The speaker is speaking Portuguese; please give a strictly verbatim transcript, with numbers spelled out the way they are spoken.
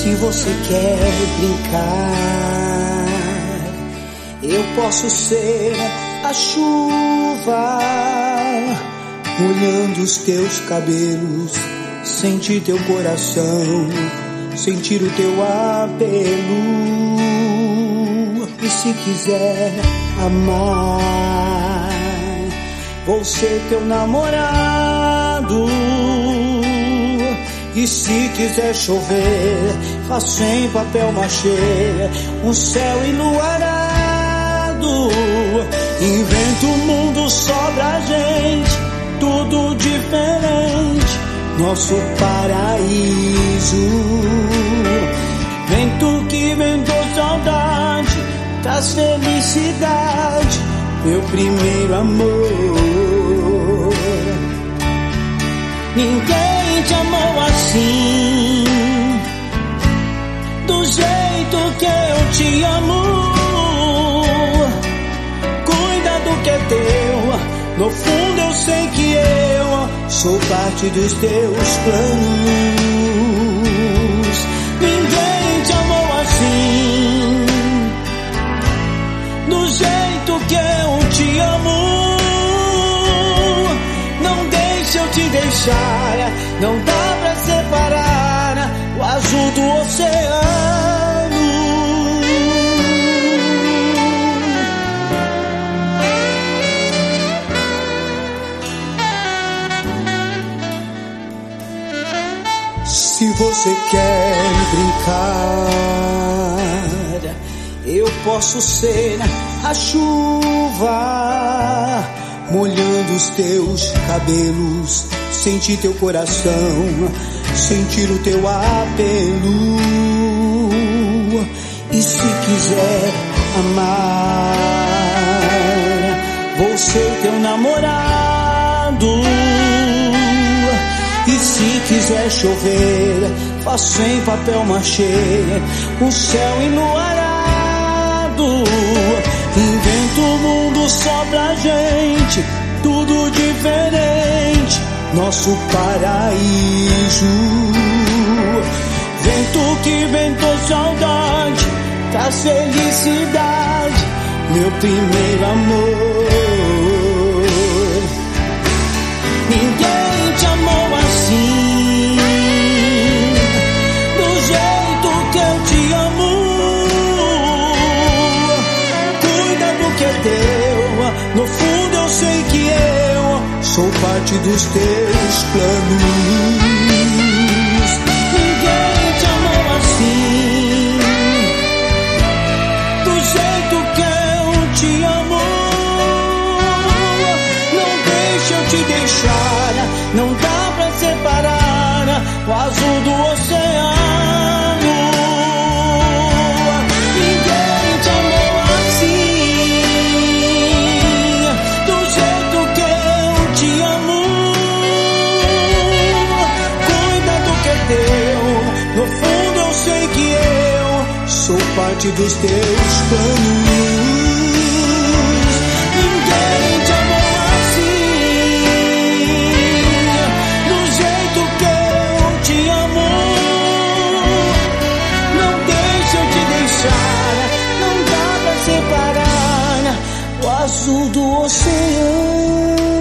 Se você quer brincar, eu posso ser a chuva, molhando os teus cabelos, sentir teu coração, sentir o teu apelo. E se quiser amar, vou ser teu namorado. E se quiser chover, faço em papel machê um céu enluarado. Invento um mundo só pra gente, tudo diferente, nosso paraíso. Vento que ventou saudade, traz felicidade, meu primeiro amor. Ninguém te amou assim, do jeito que eu te amo. Cuida do que é teu, no fundo eu sei que eu sou parte dos teus planos. Ninguém te amou assim, do jeito que eu te amo. Não deixa eu te deixar, não dá pra separar o azul do oceano. Se você quer brincar, eu posso ser a chuva, molhando os teus cabelos, sentir teu coração, sentir o teu apelo. E se quiser amar, vou ser teu namorado. E se quiser chover, faço em papel machê o céu enluarado. Invento um mundo só pra gente, tudo diferente, nosso paraíso. Vento que ventou saudade, traz felicidade, meu primeiro amor. Ninguém te amou assim, do jeito que eu te amo. Cuida do que é teu, no fundo eu sei que eu sou parte dos teus planos. Ninguém te amou assim, do jeito que eu te amo. Não deixa eu te deixar, não dá pra separar o azul do oceano. Ninguém te amou assim, do jeito que eu te amo. Cuida do que é teu, no fundo eu sei que eu sou parte dos teus planos. Ninguém te amou assim, do jeito que eu te amo. Não deixa eu te deixar, não dá pra separar o azul do oceano.